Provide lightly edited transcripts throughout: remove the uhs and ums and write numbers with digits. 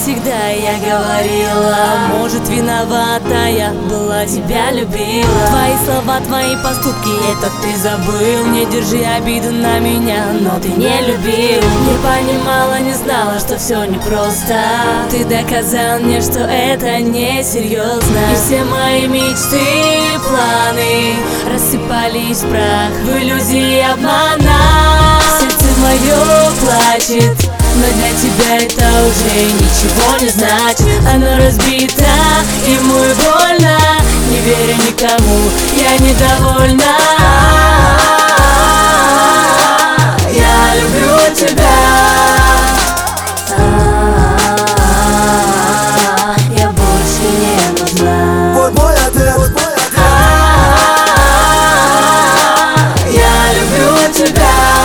всегда я говорила, может, виновата я была, тебя любила. Твои слова, твои поступки, это ты забыл. Не держи обиду на меня, но ты не любил. Не понимала, не знала, что все непросто. Ты доказал мне, что это не серьезно. И все мои мечты и планы рассыпались в прах в иллюзии обмана. Сердце мое плачет, но для тебя это уже ничего не значит. Оно разбито, ему и больно. Не веря никому, я недовольна. Я люблю тебя. Я больше не нужна. Вот мой ответ. Я люблю тебя.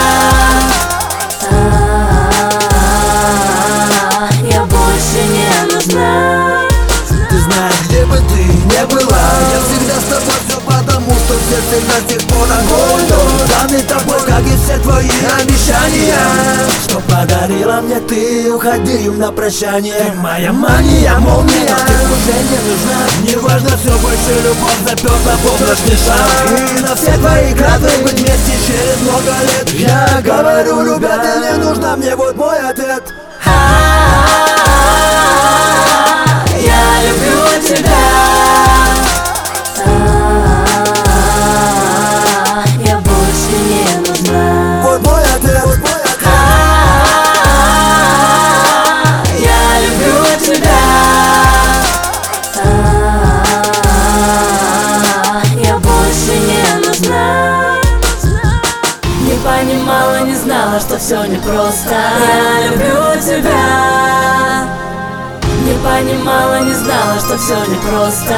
Я больше не нужна. Ты знаешь, где бы ты не была, я всегда с тобой, все потому, что все всегда с тех пор огонь данный тобой, как и все твои обещания, что подарила мне ты, уходи на прощание. Ты моя мания, молния, но ты уже не нужна. Неважно, все больше любовь заперта в облачный шар. И на все твои клятвы быть вместе через много лет я говорю, любя, ты не нужна мне, вот мой ответ. Я люблю тебя. Я больше не нужна. Вот мой ответ. Я люблю тебя. Я больше не нужна. Не понимала, не знала, что все непросто. Я люблю тебя. Не понимала, не знала, что все непросто.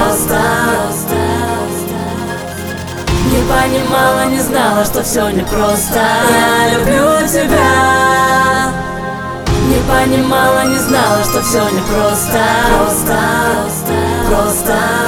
Не понимала, не знала, что все непросто. Я люблю тебя. Не понимала, не знала, что все непросто. Просто.